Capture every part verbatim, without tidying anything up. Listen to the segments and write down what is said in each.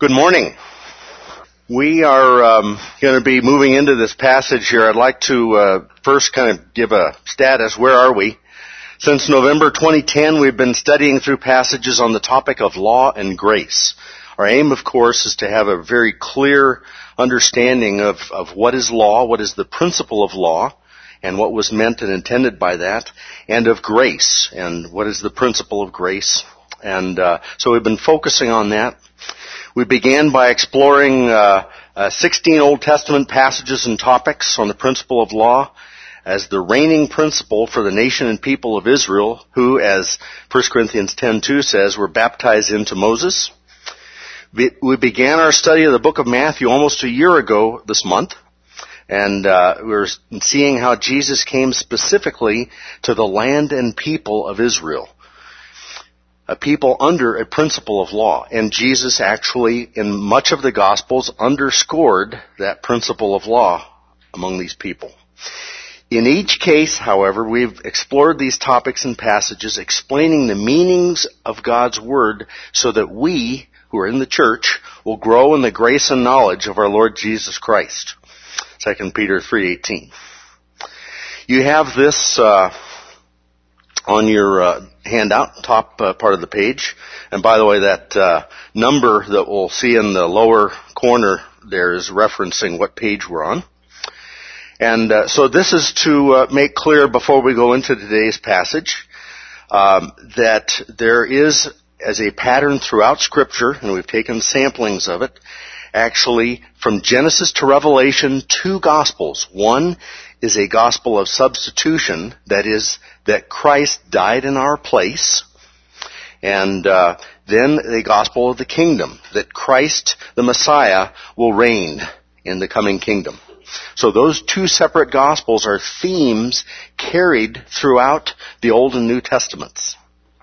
Good morning. We are um, going to be moving into this passage here. I'd like to uh, first kind of give a status. Where are we? Since November twenty ten, we've been studying through passages on the topic of law and grace. Our aim, of course, is to have a very clear understanding of, of what is law, what is the principle of law, and what was meant and intended by that, and of grace, and what is the principle of grace. And uh, so we've been focusing on that. We began by exploring uh, uh, sixteen Old Testament passages and topics on the principle of law as the reigning principle for the nation and people of Israel, who, as First Corinthians ten two says, were baptized into Moses. We began our study of the book of Matthew almost a year ago this month, and uh, we were seeing how Jesus came specifically to the land and people of Israel, a people under a principle of law. And Jesus actually, in much of the Gospels, underscored that principle of law among these people. In each case, however, we've explored these topics and passages, explaining the meanings of God's Word so that we, who are in the church, will grow in the grace and knowledge of our Lord Jesus Christ. Second Peter three eighteen. You have this uh, on your uh, handout, top uh, part of the page. And by the way, that uh, number that we'll see in the lower corner there is referencing what page we're on. And uh, so this is to uh, make clear before we go into today's passage um, that there is, as a pattern throughout Scripture, and we've taken samplings of it, actually from Genesis to Revelation, two Gospels. One is a gospel of substitution, that is, that Christ died in our place, and uh, then the gospel of the kingdom, that Christ, the Messiah, will reign in the coming kingdom. So those two separate gospels are themes carried throughout the Old and New Testaments.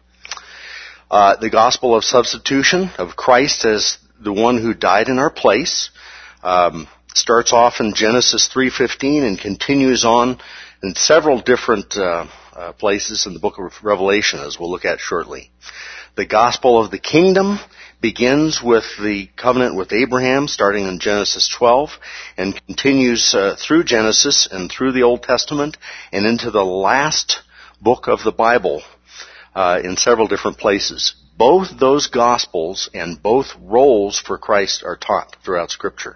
Uh, the gospel of substitution, of Christ as the one who died in our place, um, starts off in Genesis three fifteen and continues on in several different uh, uh, places in the book of Revelation, as we'll look at shortly. The gospel of the kingdom begins with the covenant with Abraham, starting in Genesis twelve, and continues uh, through Genesis and through the Old Testament and into the last book of the Bible uh, in several different places. Both those gospels and both roles for Christ are taught throughout Scripture.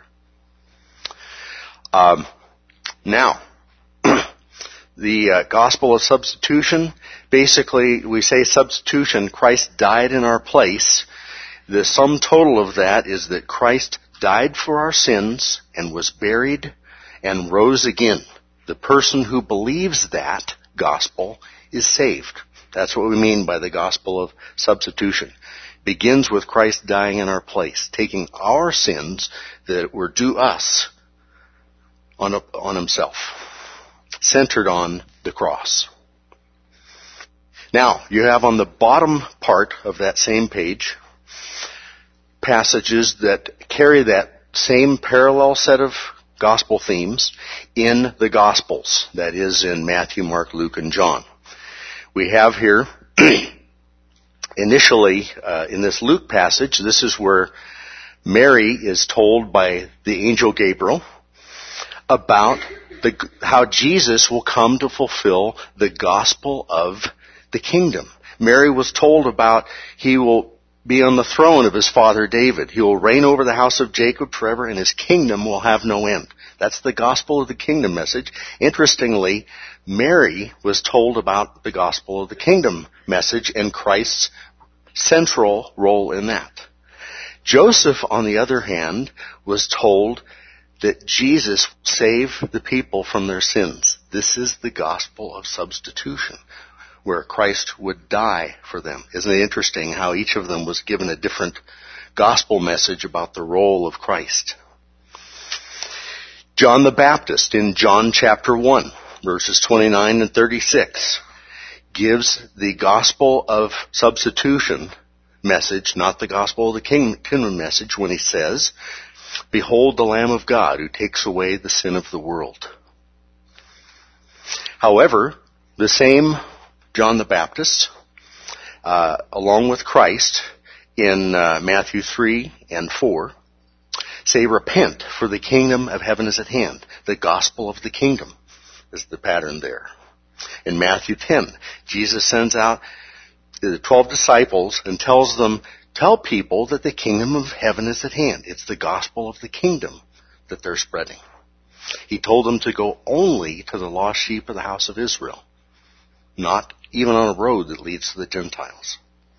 Um, now, the uh, gospel of substitution, basically we say substitution, Christ died in our place. The sum total of that is that Christ died for our sins and was buried and rose again. The person who believes that gospel is saved. That's what we mean by the gospel of substitution. It begins with Christ dying in our place, taking our sins that were due us on, on himself, centered on the cross. Now, you have on the bottom part of that same page passages that carry that same parallel set of gospel themes in the Gospels. That is in Matthew, Mark, Luke, and John. We have here, initially, uh, in this Luke passage, this is where Mary is told by the angel Gabriel about the, how Jesus will come to fulfill the gospel of the kingdom. Mary was told about he will be on the throne of his father David. He will reign over the house of Jacob forever, and his kingdom will have no end. That's the gospel of the kingdom message. Interestingly, Mary was told about the gospel of the kingdom message and Christ's central role in that. Joseph, on the other hand, was told that Jesus saved the people from their sins. This is the gospel of substitution, where Christ would die for them. Isn't it interesting how each of them was given a different gospel message about the role of Christ? John the Baptist, in John chapter one, verses twenty-nine and thirty-six, gives the gospel of substitution message, not the gospel of the kingdom message, when he says, "Behold the Lamb of God who takes away the sin of the world." However, the same John the Baptist, uh, along with Christ, in uh, Matthew three and four say, repent, for the kingdom of heaven is at hand. The gospel of the kingdom is the pattern there. In Matthew ten, Jesus sends out the twelve disciples and tells them, tell people that the kingdom of heaven is at hand. It's the gospel of the kingdom that they're spreading. He told them to go only to the lost sheep of the house of Israel, not even on a road that leads to the Gentiles.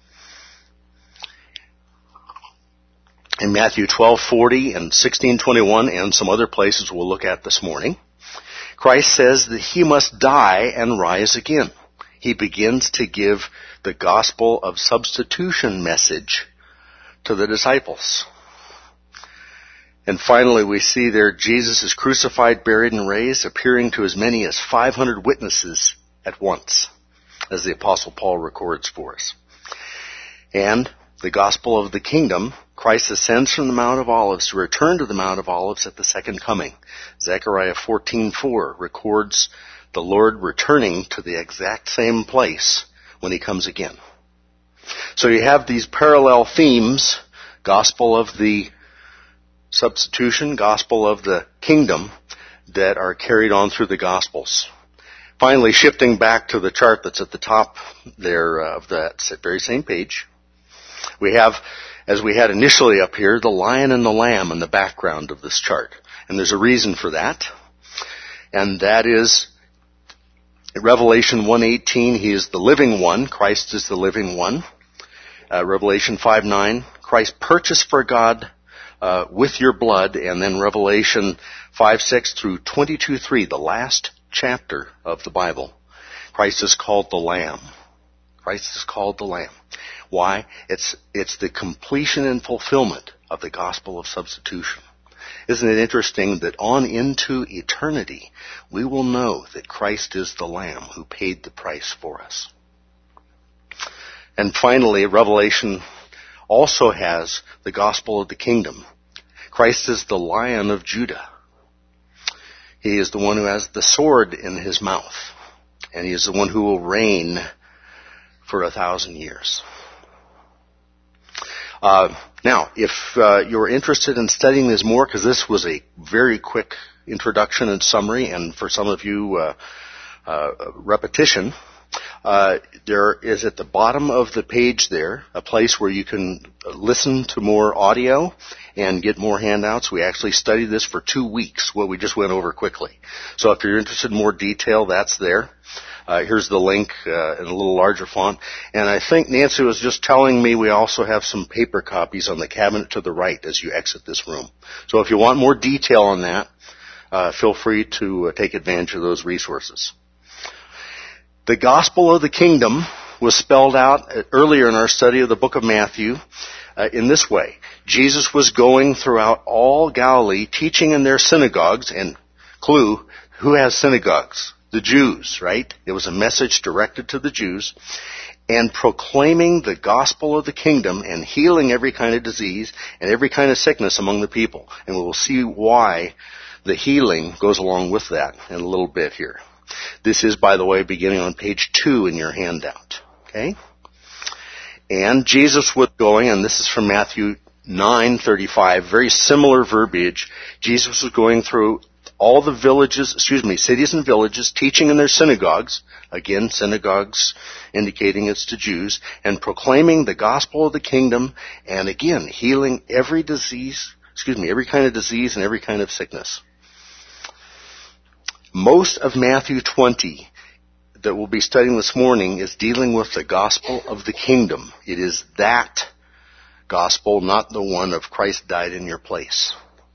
In Matthew twelve forty and sixteen twenty-one and some other places we'll look at this morning, Christ says that he must die and rise again. He begins to give the gospel of substitution message to the disciples. And finally we see there Jesus is crucified, buried, and raised, appearing to as many as five hundred witnesses at once, as the Apostle Paul records for us. And the gospel of the kingdom, Christ ascends from the Mount of Olives to return to the Mount of Olives at the second coming. Zechariah fourteen four records the Lord returning to the exact same place when he comes again. So you have these parallel themes, gospel of the substitution, gospel of the kingdom, that are carried on through the Gospels. Finally, shifting back to the chart that's at the top there of that very same page, we have, as we had initially up here, the lion and the lamb in the background of this chart. And there's a reason for that. And that is, in Revelation one eighteen, he is the living one. Christ is the living one. Uh, Revelation five nine, Christ purchased for God uh, with your blood. And then Revelation five six through twenty-two three, the last chapter of the Bible, Christ is called the Lamb. Christ is called the Lamb. Why? It's, it's the completion and fulfillment of the gospel of substitution. Isn't it interesting that on into eternity, we will know that Christ is the Lamb who paid the price for us. And finally, Revelation also has the gospel of the kingdom. Christ is the Lion of Judah. He is the one who has the sword in his mouth. And he is the one who will reign for a thousand years. Uh, now, if uh, you're interested in studying this more, because this was a very quick introduction and summary, and for some of you, uh, uh, repetition, uh, there is at the bottom of the page there a place where you can listen to more audio and get more handouts. We actually studied this for two weeks, what we just went over quickly. So if you're interested in more detail, that's there. Uh, here's the link uh, in a little larger font. And I think Nancy was just telling me we also have some paper copies on the cabinet to the right as you exit this room. So if you want more detail on that, uh, feel free to uh, take advantage of those resources. The gospel of the kingdom was spelled out earlier in our study of the book of Matthew uh, in this way. Jesus was going throughout all Galilee, teaching in their synagogues, and clue, who has synagogues? The Jews, right? It was a message directed to the Jews, and proclaiming the gospel of the kingdom and healing every kind of disease and every kind of sickness among the people. And we will see why the healing goes along with that in a little bit here. This is, by the way, beginning on page two in your handout. Okay? And Jesus was going, and this is from Matthew nine thirty-five, very similar verbiage. Jesus was going through all the villages, excuse me, cities and villages, teaching in their synagogues, again, synagogues indicating it's to Jews, and proclaiming the gospel of the kingdom, and again, healing every disease, excuse me, every kind of disease and every kind of sickness. Most of Matthew twenty that we'll be studying this morning is dealing with the gospel of the kingdom. It is that gospel, not the one of Christ died in your place.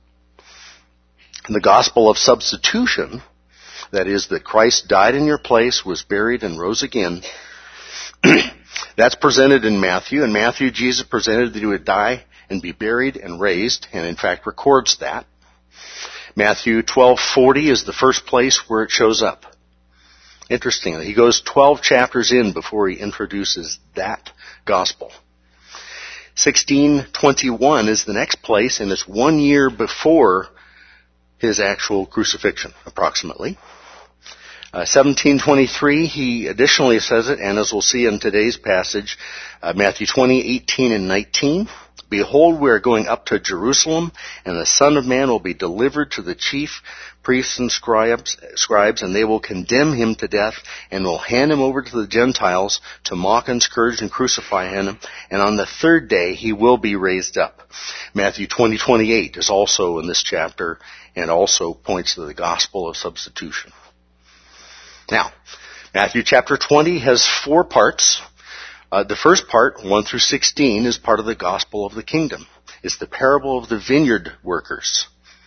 The gospel of substitution, that is, that Christ died in your place, was buried, and rose again, that's presented in Matthew. In Matthew, Jesus presented that he would die and be buried and raised, and in fact records that. Matthew twelve forty is the first place where it shows up. Interestingly, he goes twelve chapters in before he introduces that gospel. sixteen twenty-one is the next place, and it's one year before his actual crucifixion, approximately. Uh, seventeen twenty-three, he additionally says it, and as we'll see in today's passage, uh, Matthew twenty, eighteen and nineteen, behold, we are going up to Jerusalem, and the Son of Man will be delivered to the chief priests and scribes, scribes, and they will condemn him to death, and will hand him over to the Gentiles to mock and scourge and crucify him, and on the third day he will be raised up. Matthew twenty, twenty-eight is also in this chapter, and also points to the gospel of substitution. Now, Matthew chapter twenty has four parts. Uh, the first part, one through sixteen, is part of the gospel of the kingdom. It's the parable of the vineyard workers.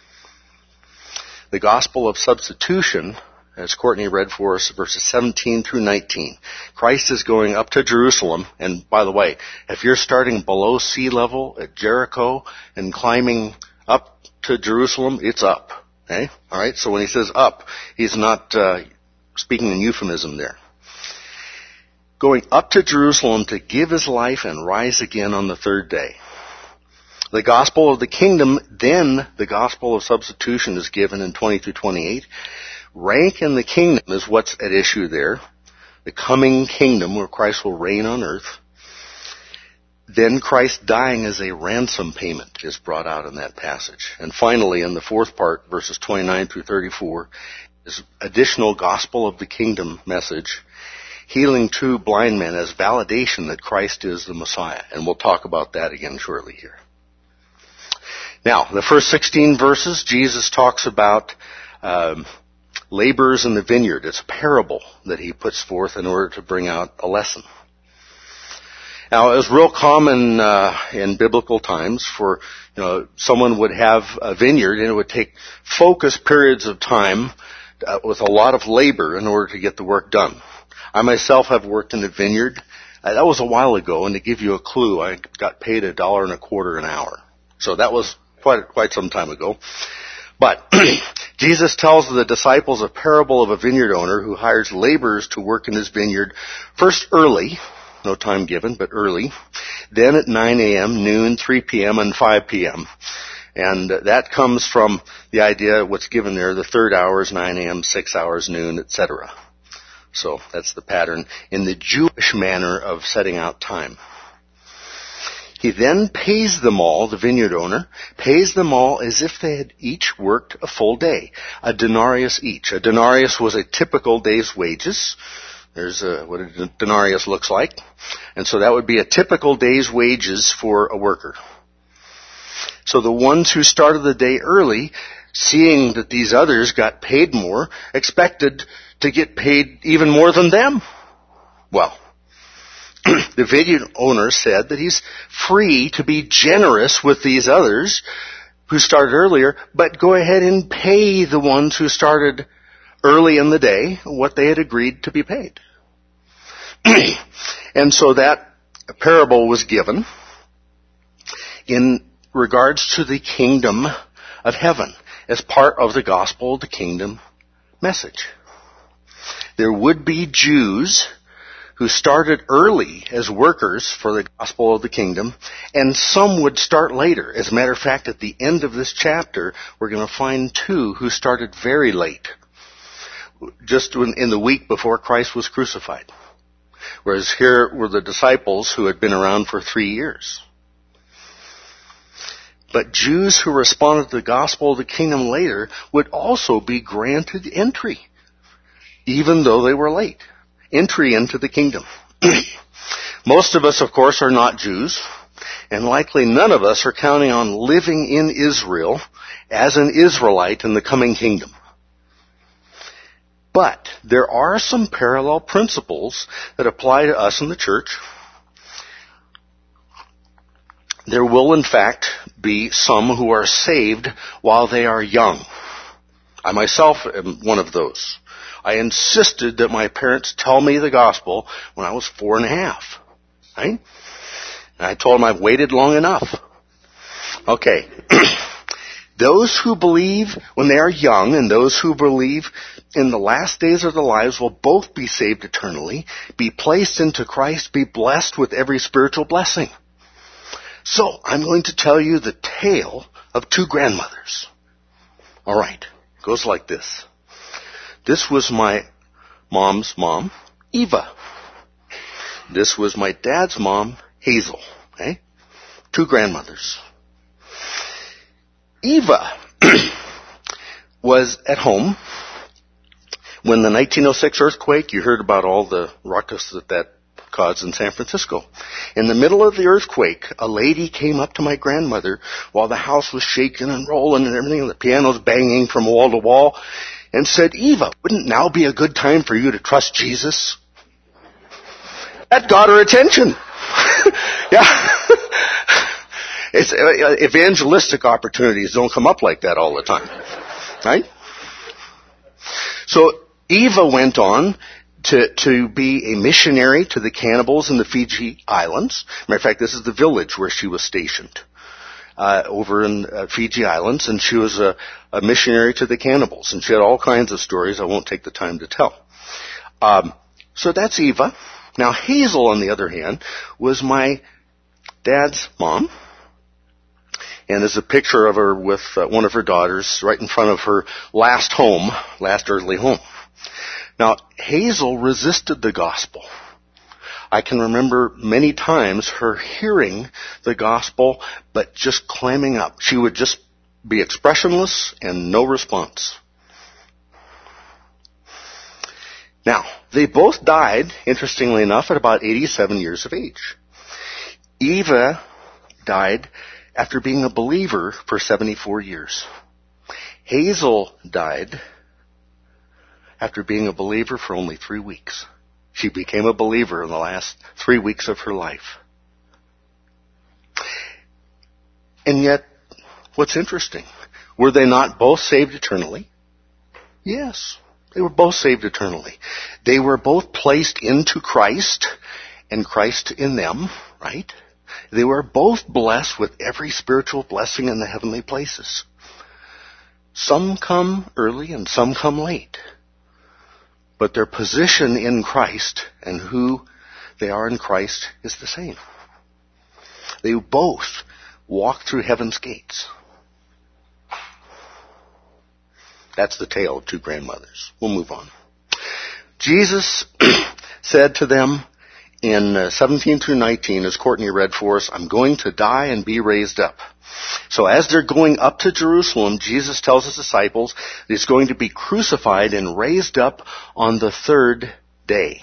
The gospel of substitution, as Courtney read for us, verses seventeen through nineteen. Christ is going up to Jerusalem, and by the way, if you're starting below sea level at Jericho and climbing up to Jerusalem, it's up. Okay? All right. So when he says up, he's not uh, speaking in euphemism there. Going up to Jerusalem to give his life and rise again on the third day. The gospel of the kingdom, then the gospel of substitution is given in twenty through twenty-eight. Rank in the kingdom is what's at issue there. The coming kingdom where Christ will reign on earth. Then Christ dying as a ransom payment is brought out in that passage. And finally, in the fourth part, verses twenty-nine through thirty-four, is additional gospel of the kingdom message, healing two blind men as validation that Christ is the Messiah. And we'll talk about that again shortly here. Now, the first sixteen verses, Jesus talks about um, laborers in the vineyard. It's a parable that he puts forth in order to bring out a lesson. Now, it was real common uh, in biblical times for, you know, someone would have a vineyard and it would take focused periods of time uh, with a lot of labor in order to get the work done. I myself have worked in a vineyard. Uh, that was a while ago, and to give you a clue, I got paid a dollar and a quarter an hour. So that was quite quite some time ago. But Jesus tells the disciples a parable of a vineyard owner who hires laborers to work in his vineyard, first early, no time given, but early, then at nine a.m., noon, three p.m., and five p.m. And that comes from the idea, what's given there, the third hour is nine a.m., six hours, noon, et cetera. So that's the pattern in the Jewish manner of setting out time. He then pays them all, the vineyard owner, pays them all as if they had each worked a full day, a denarius each. A denarius was a typical day's wages. There's a, what a denarius looks like. And so that would be a typical day's wages for a worker. So the ones who started the day early, seeing that these others got paid more, expected to get paid even more than them. Well, the vineyard owner said that he's free to be generous with these others who started earlier, but go ahead and pay the ones who started early in the day what they had agreed to be paid. And so that parable was given in regards to the kingdom of heaven as part of the gospel of the kingdom message. There would be Jews who started early as workers for the gospel of the kingdom, and some would start later. As a matter of fact, at the end of this chapter, we're going to find two who started very late, just in the week before Christ was crucified. Whereas here were the disciples who had been around for three years. But Jews who responded to the gospel of the kingdom later would also be granted entry, even though they were late. Entry into the kingdom. Most of us, of course, are not Jews, and likely none of us are counting on living in Israel as an Israelite in the coming kingdom. But there are some parallel principles that apply to us in the church. There will, in fact, be some who are saved while they are young. I myself am one of those. I insisted that my parents tell me the gospel when I was four and a half. Right? And I told them I've waited long enough. Okay. Those who believe when they are young and those who believe in the last days of their lives will both be saved eternally, be placed into Christ, be blessed with every spiritual blessing. So I'm going to tell you the tale of two grandmothers. All right. It goes like this. This was my mom's mom, Eva. This was my dad's mom, Hazel. Okay? Two grandmothers. Eva was at home when the nineteen oh six earthquake, you heard about all the ruckus that that caused in San Francisco. In the middle of the earthquake, a lady came up to my grandmother while the house was shaking and rolling and everything, and the piano's banging from wall to wall, and said, "Eva, wouldn't now be a good time for you to trust Jesus?" That got her attention. Yeah. It's, uh, evangelistic opportunities don't come up like that all the time. Right? So Eva went on to, to be a missionary to the cannibals in the Fiji Islands. Matter of fact, this is the village where she was stationed, uh, over in uh, Fiji Islands, and she was a, a missionary to the cannibals, and she had all kinds of stories I won't take the time to tell. Um, so that's Eva. Now Hazel, on the other hand, was my dad's mom, and there's a picture of her with uh, one of her daughters right in front of her last home, last earthly home. Now, Hazel resisted the gospel. I can remember many times her hearing the gospel, but just clamming up. She would just be expressionless and no response. Now, they both died, interestingly enough, at about eighty-seven years of age. Eva died after being a believer for seventy-four years. Hazel died after being a believer for only three weeks. She became a believer in the last three weeks of her life. And yet, what's interesting, were they not both saved eternally? Yes, they were both saved eternally. They were both placed into Christ, and Christ in them, right? They were both blessed with every spiritual blessing in the heavenly places. Some come early and some come late. But their position in Christ and who they are in Christ is the same. They both walk through heaven's gates. That's the tale of two grandmothers. We'll move on. Jesus said to them in uh, seventeen through nineteen, as Courtney read for us, "I'm going to die and be raised up." So as they're going up to Jerusalem, Jesus tells his disciples that he's going to be crucified and raised up on the third day.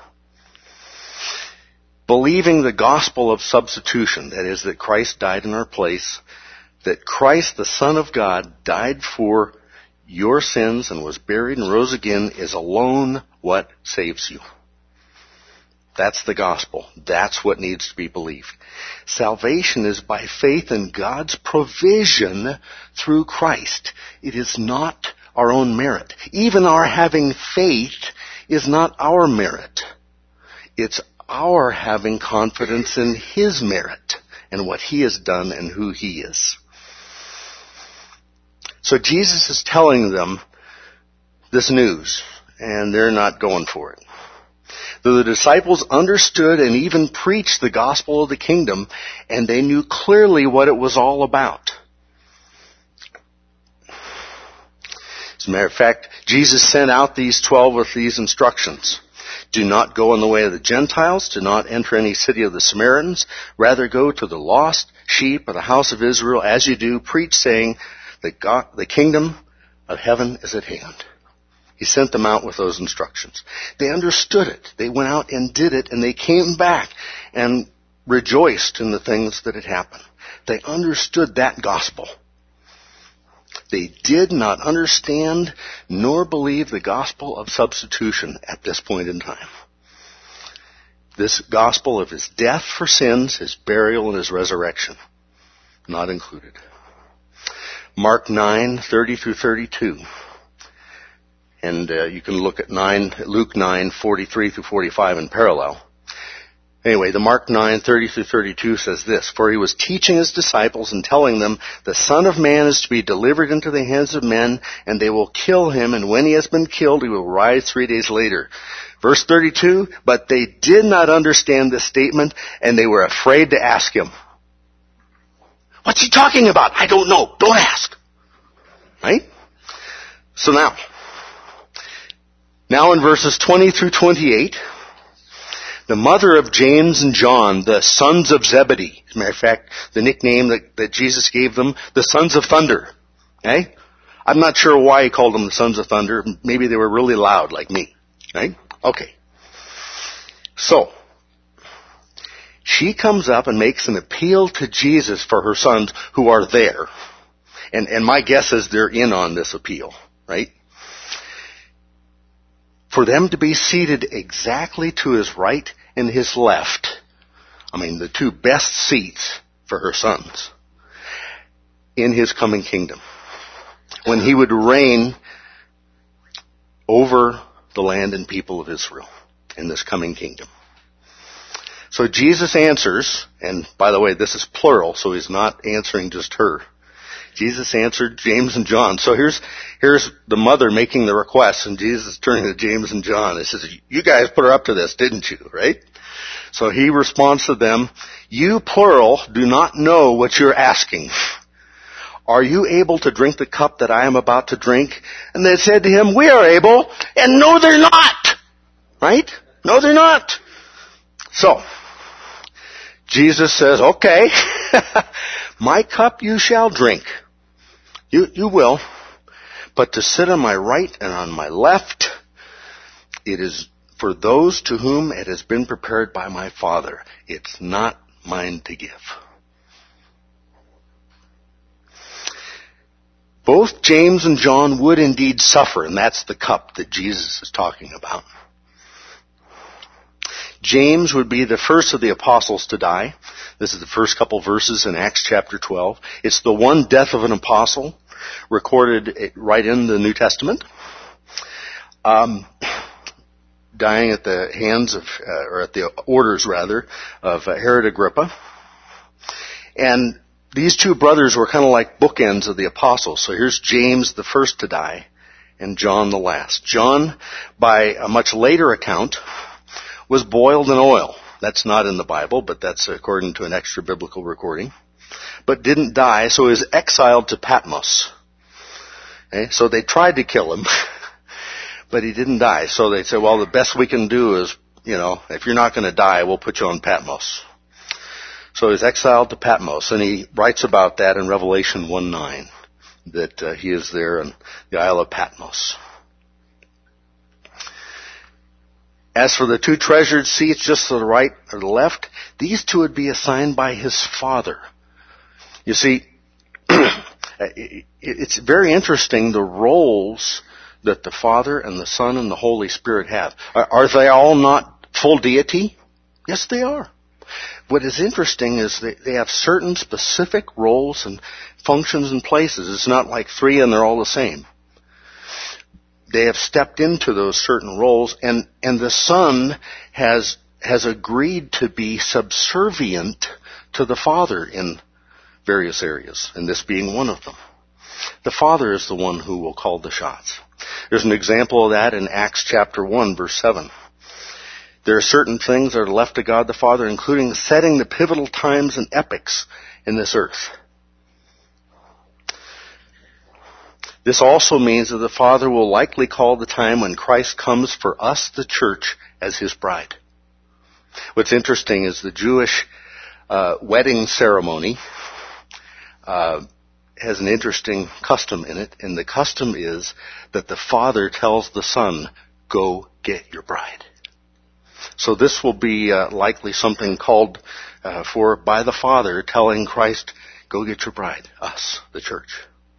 Believing the gospel of substitution, that is, that Christ died in our place, that Christ, the Son of God, died for your sins and was buried and rose again, is alone what saves you. That's the gospel. That's what needs to be believed. Salvation is by faith in God's provision through Christ. It is not our own merit. Even our having faith is not our merit. It's our having confidence in His merit and what He has done and who He is. So Jesus is telling them this news, and they're not going for it. Though the disciples understood and even preached the gospel of the kingdom, and they knew clearly what it was all about. As a matter of fact, Jesus sent out these twelve with these instructions. Do not go in the way of the Gentiles. Do not enter any city of the Samaritans. Rather go to the lost sheep of the house of Israel. As you do, preach, saying, that God, the kingdom of heaven is at hand. He sent them out with those instructions. They understood it. They went out and did it, and they came back and rejoiced in the things that had happened. They understood that gospel. They did not understand nor believe the gospel of substitution at this point in time. This gospel of His death for sins, His burial, and His resurrection, not included. Mark nine, thirty through thirty-two. And uh, you can look at nine, Luke nine, forty-three through forty-five in parallel. Anyway, the Mark nine, thirty through thirty-two says this, "For He was teaching His disciples and telling them, the Son of Man is to be delivered into the hands of men, and they will kill Him, and when He has been killed, He will rise three days later." Verse thirty-two, "But they did not understand this statement, and they were afraid to ask Him." What's He talking about? I don't know. Don't ask. Right? So now, Now in verses twenty through twenty-eight, the mother of James and John, the sons of Zebedee. As a matter of fact, the nickname that, that Jesus gave them, the sons of thunder. Okay? I'm not sure why he called them the sons of thunder. Maybe they were really loud like me. Right? Okay. So, she comes up and makes an appeal to Jesus for her sons who are there. And, and my guess is they're in on this appeal. Right? For them to be seated exactly to his right and his left. I mean, the two best seats for her sons in his coming kingdom. When he would reign over the land and people of Israel in this coming kingdom. So Jesus answers, and by the way, this is plural, so he's not answering just her. Jesus answered James and John. So here's, here's the mother making the request, and Jesus is turning to James and John. He says, you guys put her up to this, didn't you? Right? So he responds to them, you plural do not know what you're asking. Are you able to drink the cup that I am about to drink? And they said to him, we are able, and no they're not. Right? No they're not. So, Jesus says, okay, my cup you shall drink. You, you will. But to sit on my right and on my left, it is for those to whom it has been prepared by my Father. It's not mine to give. Both James and John would indeed suffer, and that's the cup that Jesus is talking about. James would be the first of the apostles to die. This is the first couple verses in Acts chapter twelve. It's the one death of an apostle recorded right in the New Testament. Um, dying at the hands of, uh, or at the orders rather, of uh, Herod Agrippa. And these two brothers were kind of like bookends of the apostles. So here's James, the first to die, and John the last. John, by a much later account, was boiled in oil. That's not in the Bible, but that's according to an extra biblical recording. But didn't die, so he was exiled to Patmos. Okay? So they tried to kill him, but he didn't die. So they said, well, the best we can do is, you know, if you're not going to die, we'll put you on Patmos. So he's exiled to Patmos, and he writes about that in Revelation one nine, that uh, he is there in the Isle of Patmos. As for the two treasured seats just to the right or the left, these two would be assigned by his Father. You see, it's very interesting the roles that the Father and the Son and the Holy Spirit have. Are they all not full deity? Yes, they are. What is interesting is they, they have certain specific roles and functions and places. It's not like three and they're all the same. They have stepped into those certain roles, and, and the Son has, has agreed to be subservient to the Father in various areas, and this being one of them. The Father is the one who will call the shots. There's an example of that in Acts chapter one, verse seven. There are certain things that are left to God the Father, including setting the pivotal times and epochs in this earth. This also means that the Father will likely call the time when Christ comes for us, the church, as his bride. What's interesting is the Jewish uh, wedding ceremony uh, has an interesting custom in it, and the custom is that the Father tells the Son, go get your bride. So this will be uh, likely something called uh, for by the Father telling Christ, go get your bride, us, the church.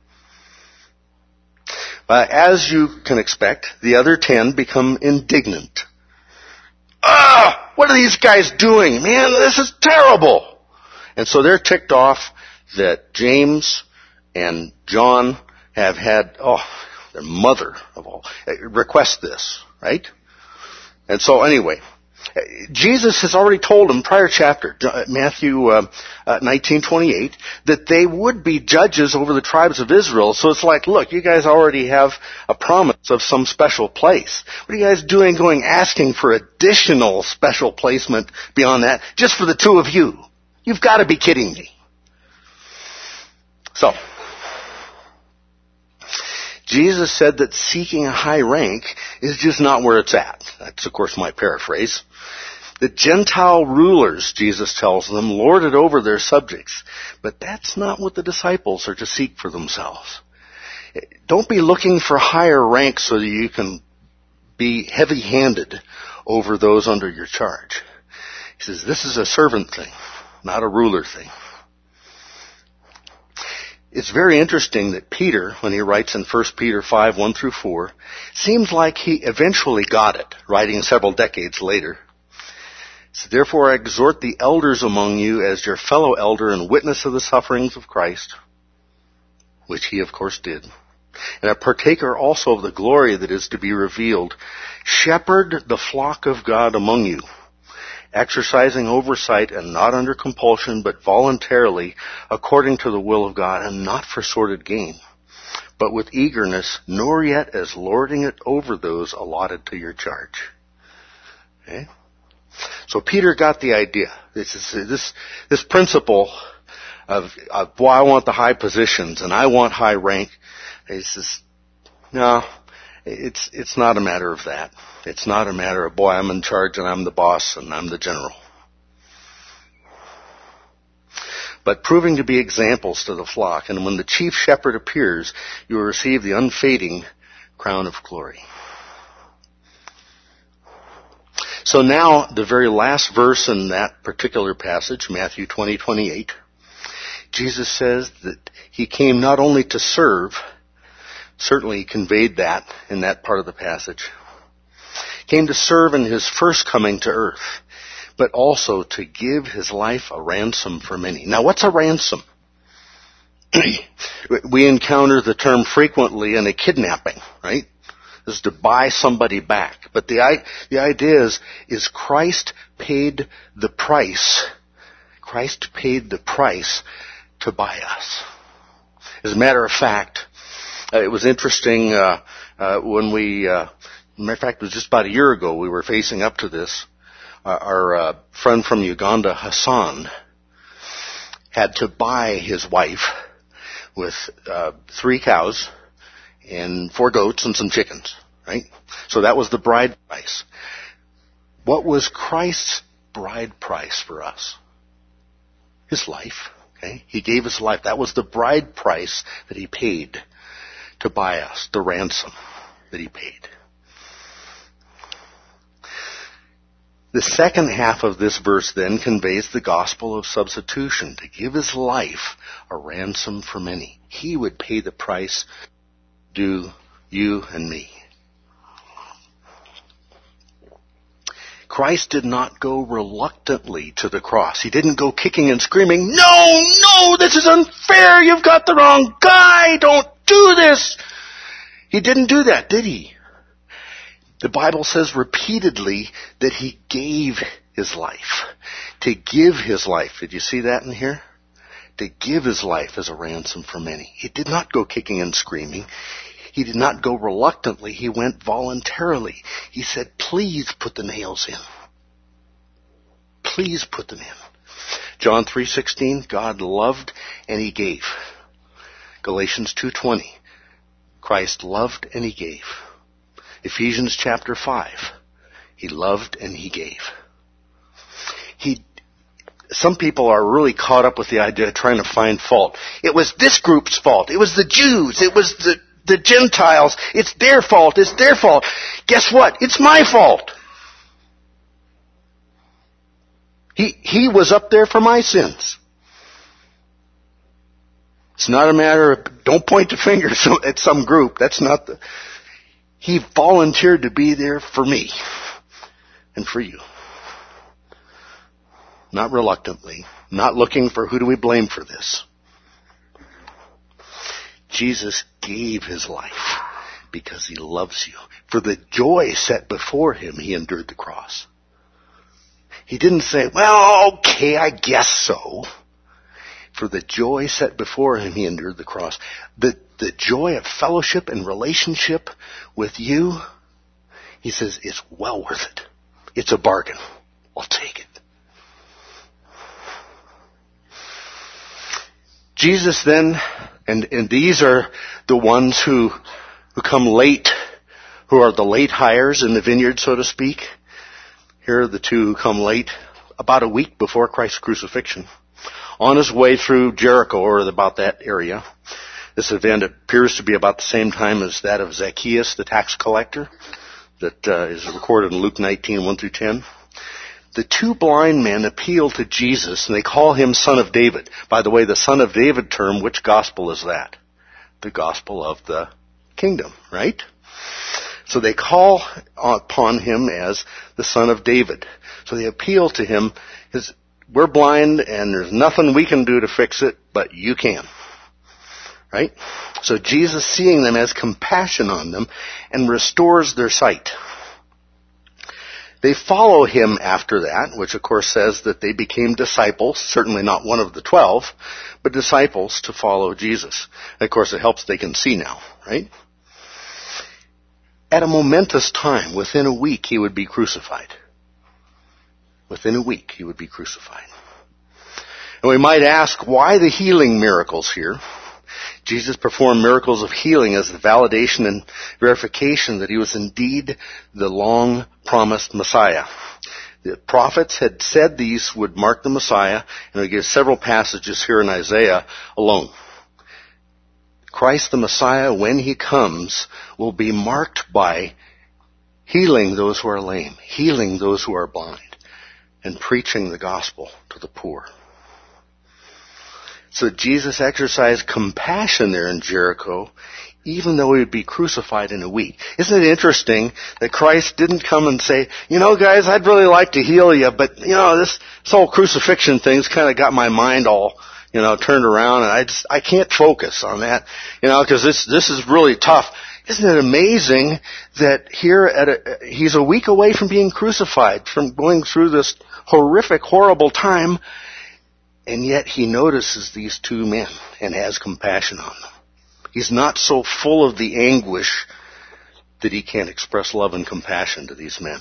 Uh, as you can expect, the other ten become indignant. Ah, what are these guys doing? Man, this is terrible. And so they're ticked off that James and John have had, oh, their mother of all, request this, right? And so anyway, Jesus has already told them, prior chapter, Matthew uh, uh, nineteen twenty-eight, that they would be judges over the tribes of Israel. So it's like, look, you guys already have a promise of some special place. What are you guys doing going asking for additional special placement beyond that, just for the two of you? You've got to be kidding me. So, Jesus said that seeking a high rank is just not where it's at. That's, of course, my paraphrase. The Gentile rulers, Jesus tells them, lord it over their subjects. But that's not what the disciples are to seek for themselves. Don't be looking for higher rank so that you can be heavy-handed over those under your charge. He says this is a servant thing, not a ruler thing. It's very interesting that Peter, when he writes in First Peter five, one through four, seems like he eventually got it, writing several decades later. So therefore I exhort the elders among you as your fellow elder and witness of the sufferings of Christ, which he of course did, and a partaker also of the glory that is to be revealed. Shepherd the flock of God among you, exercising oversight and not under compulsion, but voluntarily, according to the will of God, and not for sordid gain, but with eagerness, nor yet as lording it over those allotted to your charge. Okay? So Peter got the idea. This is this this principle of, of well, I want the high positions and I want high rank. He says, no, it's it's not a matter of that. It's not a matter of, boy, I'm in charge and I'm the boss and I'm the general. But proving to be examples to the flock, and when the chief shepherd appears, you will receive the unfading crown of glory. So now, the very last verse in that particular passage, Matthew twenty, twenty-eight, Jesus says that he came not only to serve, certainly he conveyed that in that part of the passage, came to serve in his first coming to earth, but also to give his life a ransom for many. Now, what's a ransom? We encounter the term frequently in a kidnapping, right? This is to buy somebody back. But the, the idea is, is Christ paid the price. Christ paid the price to buy us. As a matter of fact, uh, it was interesting uh, uh, when we, uh, matter of fact, it was just about a year ago, we were facing up to this. Uh, our uh, friend from Uganda, Hassan, had to buy his wife with uh, three cows and four goats and some chickens, right? So that was the bride price. What was Christ's bride price for us? His life, okay? He gave his life. That was the bride price that he paid to buy us, the ransom that he paid. The second half of this verse then conveys the gospel of substitution, to give his life a ransom for many. He would pay the price due you and me. Christ did not go reluctantly to the cross. He didn't go kicking and screaming, no, no, this is unfair, you've got the wrong guy, don't do this. He didn't do that, did he? The Bible says repeatedly that he gave his life. To give his life. Did you see that in here? To give his life as a ransom for many. He did not go kicking and screaming. He did not go reluctantly. He went voluntarily. He said, please put the nails in. Please put them in. John three sixteen, God loved and he gave. Galatians two twenty, Christ loved and he gave. Ephesians chapter five, he loved and he gave. He, some people are really caught up with the idea of trying to find fault. It was this group's fault. It was the Jews. It was the, the Gentiles. It's their fault. It's their fault. Guess what? It's my fault. He, he was up there for my sins. It's not a matter of, don't point the finger at some group. That's not the... He volunteered to be there for me and for you. Not reluctantly. Not looking for who do we blame for this. Jesus gave his life because he loves you. For the joy set before him, he endured the cross. He didn't say, well, okay, I guess so. For the joy set before him, he endured the cross. The, the joy of fellowship and relationship with you, he says, is well worth it. It's a bargain. I'll take it. Jesus then, and, and these are the ones who who come late, who are the late hires in the vineyard, so to speak. Here are the two who come late, about a week before Christ's crucifixion, on his way through Jericho, or about that area. This event appears to be about the same time as that of Zacchaeus, the tax collector, that uh, is recorded in Luke nineteen, one through ten. The two blind men appeal to Jesus, and they call him Son of David. By the way, the Son of David term, which gospel is that? The gospel of the kingdom, right? So they call upon him as the Son of David. So they appeal to him, because we're blind and there's nothing we can do to fix it, but you can. Right? So Jesus, seeing them, has compassion on them and restores their sight. They follow him after that, which of course says that they became disciples, certainly not one of the twelve, but disciples to follow Jesus. And of course it helps they can see now, right? At a momentous time, within a week, he would be crucified. Within a week, he would be crucified. And we might ask, why the healing miracles here? Jesus performed miracles of healing as the validation and verification that he was indeed the long-promised Messiah. The prophets had said these would mark the Messiah, and we give several passages here in Isaiah alone. Christ the Messiah, when he comes, will be marked by healing those who are lame, healing those who are blind, and preaching the gospel to the poor. So Jesus exercised compassion there in Jericho, even though he would be crucified in a week. Isn't it interesting that Christ didn't come and say, you know, guys, I'd really like to heal you, but, you know, this, this whole crucifixion thing's kind of got my mind all, you know, turned around, and I just, I can't focus on that, you know, because this, this is really tough. Isn't it amazing that here at a, he's a week away from being crucified, from going through this horrific, horrible time, and yet he notices these two men and has compassion on them. He's not so full of the anguish that he can't express love and compassion to these men.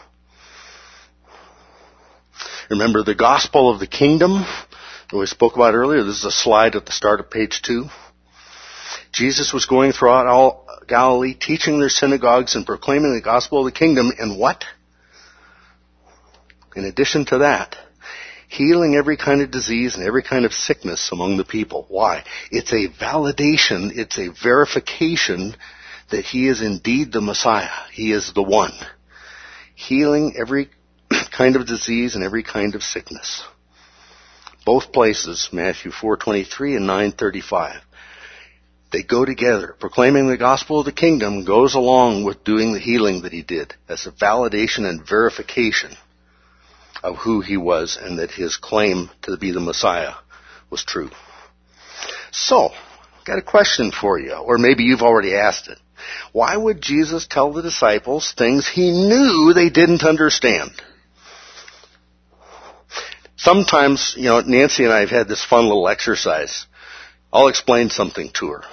Remember the gospel of the kingdom that we spoke about earlier? This is a slide at the start of page two. Jesus was going throughout all Galilee, teaching their synagogues and proclaiming the gospel of the kingdom. And what? In addition to that, healing every kind of disease and every kind of sickness among the people. Why? It's a validation, it's a verification that he is indeed the Messiah. He is the one. Healing every kind of disease and every kind of sickness. Both places, Matthew four twenty-three and nine thirty-five. They go together. Proclaiming the gospel of the kingdom goes along with doing the healing that he did as a validation and verification of who he was and that his claim to be the Messiah was true. So, I've got a question for you, or maybe you've already asked it. Why would Jesus tell the disciples things he knew they didn't understand? Sometimes, you know, Nancy and I have had this fun little exercise. I'll explain something to her.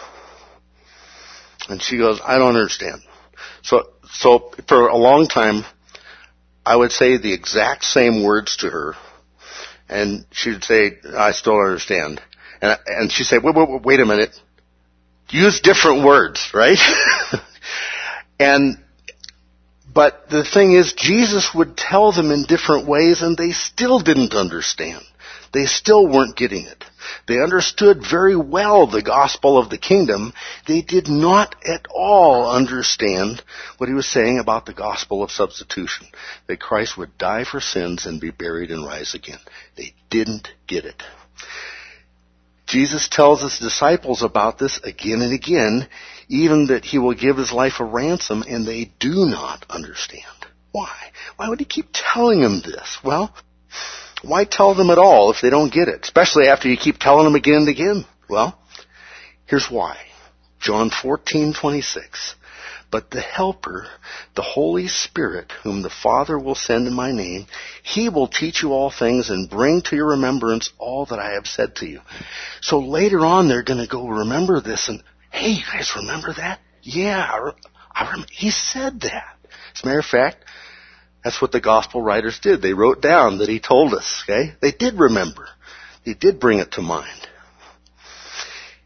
And she goes, I don't understand. So, so for a long time, I would say the exact same words to her, and she'd say, I still don't understand. And, and she'd say, wait, wait, wait a minute. Use different words, right? and, but the thing is, Jesus would tell them in different ways, and they still didn't understand. They still weren't getting it. They understood very well the gospel of the kingdom. They did not at all understand what he was saying about the gospel of substitution, that Christ would die for sins and be buried and rise again. They didn't get it. Jesus tells his disciples about this again and again, even that he will give his life a ransom, and they do not understand. Why? Why would he keep telling them this? Well, why tell them at all if they don't get it? Especially after you keep telling them again and again. Well, here's why. John fourteen twenty-six. But the Helper, the Holy Spirit, whom the Father will send in my name, he will teach you all things and bring to your remembrance all that I have said to you. So later on they're going to go remember this and, hey, you guys remember that? Yeah, I, I rem- he said that. As a matter of fact, that's what the gospel writers did. They wrote down that he told us, okay? They did remember. They did bring it to mind.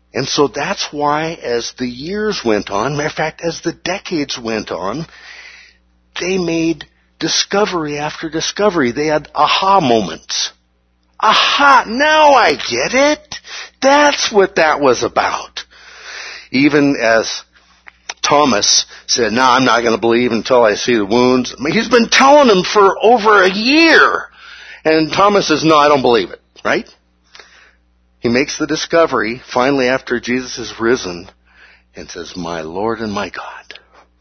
And so that's why as the years went on, matter of fact, as the decades went on, they made discovery after discovery. They had aha moments. Aha, now I get it. That's what that was about. Even as Thomas said, no, I'm not going to believe until I see the wounds. I mean, he's been telling them for over a year. And Thomas says, no, I don't believe it, right? He makes the discovery finally after Jesus has risen and says, my Lord and my God.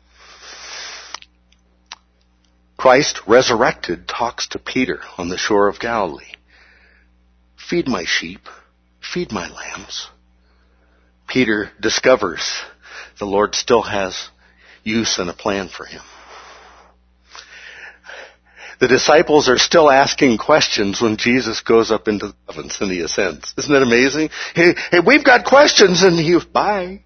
Christ, resurrected, talks to Peter on the shore of Galilee. Feed my sheep, feed my lambs. Peter discovers the Lord still has use and a plan for him. The disciples are still asking questions when Jesus goes up into the heavens and he ascends. Isn't that amazing? Hey, hey, we've got questions, and he, bye.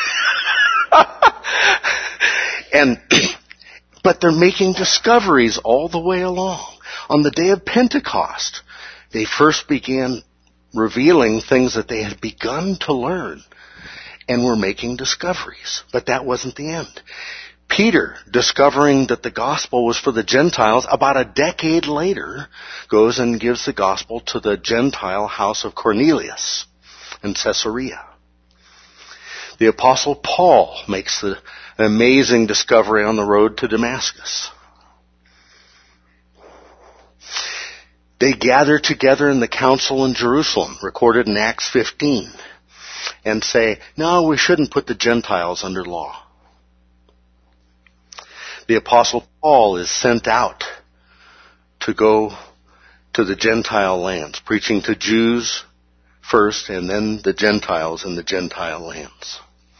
and, but they're making discoveries all the way along. On the day of Pentecost, they first began revealing things that they had begun to learn, and were making discoveries. But that wasn't the end. Peter, discovering that the gospel was for the Gentiles, about a decade later, goes and gives the gospel to the Gentile house of Cornelius in Caesarea. The apostle Paul makes the, an amazing discovery on the road to Damascus. They gather together in the council in Jerusalem, recorded in Acts fifteen, and say, no, we shouldn't put the Gentiles under law. The apostle Paul is sent out to go to the Gentile lands, preaching to Jews first and then the Gentiles in the Gentile lands.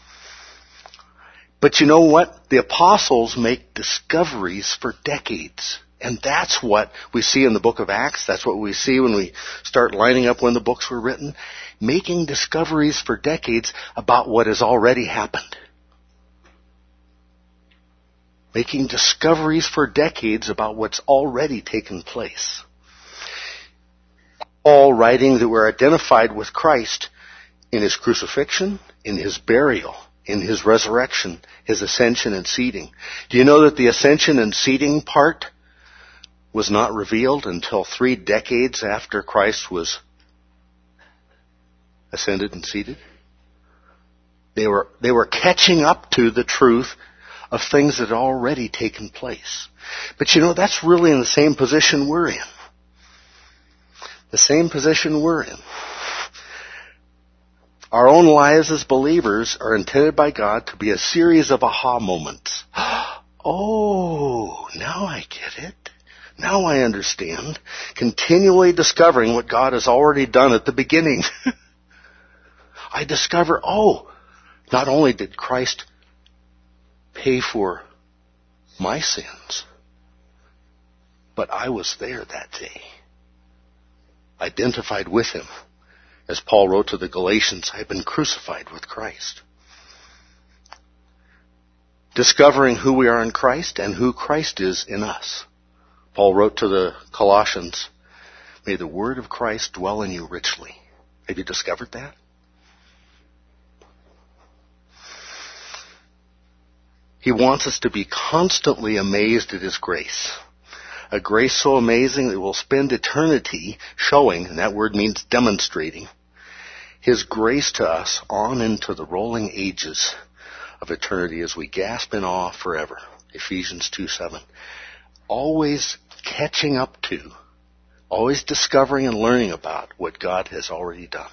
But you know what? The apostles make discoveries for decades. And that's what we see in the book of Acts. That's what we see when we start lining up when the books were written. Making discoveries for decades about what has already happened. Making discoveries for decades about what's already taken place. All writing that we're identified with Christ in his crucifixion, in his burial, in his resurrection, his ascension and seating. Do you know that the ascension and seating part was not revealed until three decades after Christ was ascended and seated? They were, they were catching up to the truth of things that had already taken place. But you know, that's really in the same position we're in. The same position we're in. Our own lives as believers are intended by God to be a series of aha moments. Oh, now I get it. Now I understand. Continually discovering what God has already done at the beginning. I discover, oh, not only did Christ pay for my sins, but I was there that day. Identified with him. As Paul wrote to the Galatians, I have been crucified with Christ. Discovering who we are in Christ and who Christ is in us. Paul wrote to the Colossians, may the word of Christ dwell in you richly. Have you discovered that? He wants us to be constantly amazed at his grace. A grace so amazing that we'll spend eternity showing, and that word means demonstrating, his grace to us on into the rolling ages of eternity as we gasp in awe forever. Ephesians two seven. Always catching up to, always discovering and learning about what God has already done.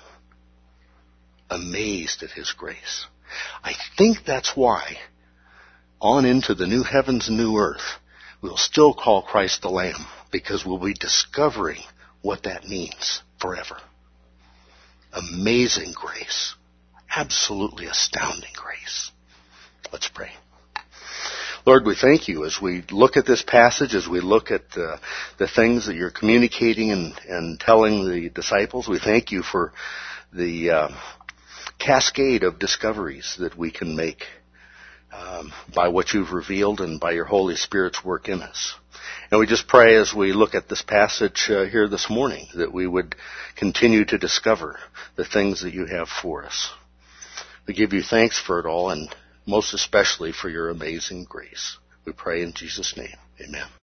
Amazed at his grace. I think that's why on into the new heavens and new earth, we'll still call Christ the Lamb, because we'll be discovering what that means forever. Amazing grace. Absolutely astounding grace. Let's pray. Lord, we thank you as we look at this passage, as we look at uh, the things that you're communicating and, and telling the disciples. We thank you for the uh, cascade of discoveries that we can make Um, by what you've revealed and by your Holy Spirit's work in us. And we just pray as we look at this passage uh, here this morning that we would continue to discover the things that you have for us. We give you thanks for it all, and most especially for your amazing grace. We pray in Jesus' name. Amen.